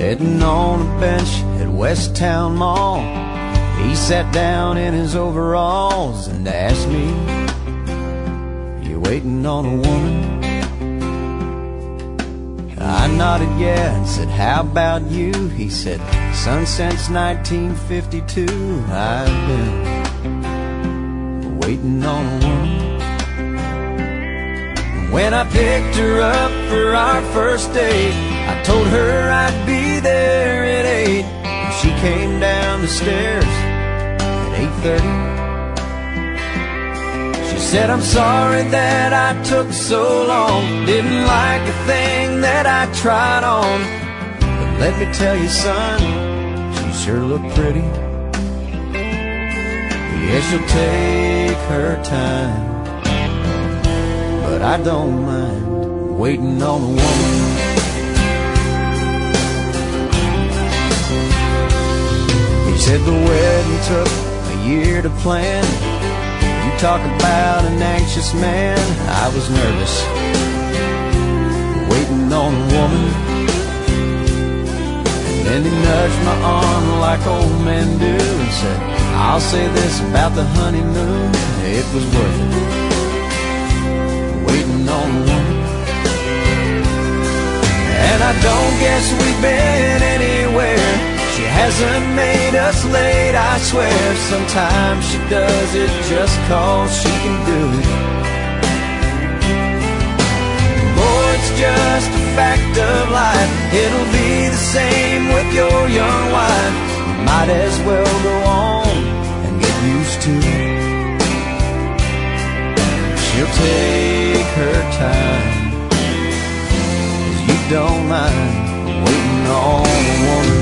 Sitting on a bench at West Town Mall, he sat down in his overalls and asked me, "You waiting on a woman?" I nodded yeah and said, "How about you?" He said, "Son, since 1952 I've been waiting on a woman." When I picked her up for our first date, I told her I'd be there at 8, and she came down the stairs at 8:30. She said, "I'm sorry that I took so long, didn't like a thing that I tried on, but let me tell you, son, she sure looked pretty. Yeah, she'll take her time, but I don't mind waiting on a woman." He said the wedding took a year to plan. You talk about an anxious man, I was nervous waiting on a woman. And then he nudged my arm like old men do and said, "I'll say this about the honeymoon, it was worth it waiting on a woman." And I don't guess we've been anywhere. She hasn't made us late, I swear. Sometimes she does it just 'cause she can do it. Boy, it's just a fact of life. It'll be the same with your young wife. You might as well go on and get used to it. She'll take her time, 'cause you don't mind waiting on a woman.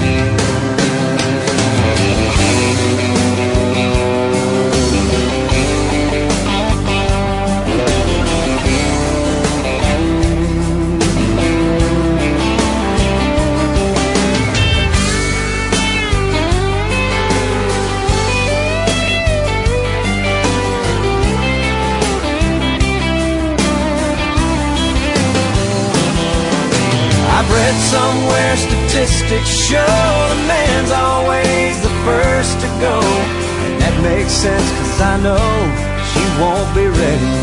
I've read somewhere statistics show the man's always the first to go. And that makes sense, 'cause I know she won't be ready.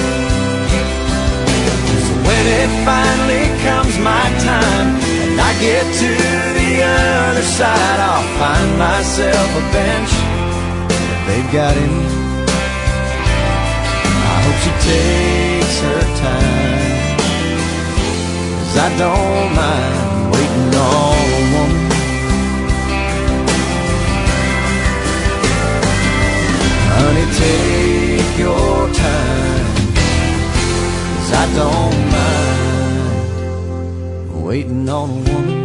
So when it finally comes my time and I get to the other side, I'll find myself a bench that they've got in. I hope she takes her time, 'cause I don't mind waiting on a woman. Honey, take your time, 'cause I don't mind waiting on a woman.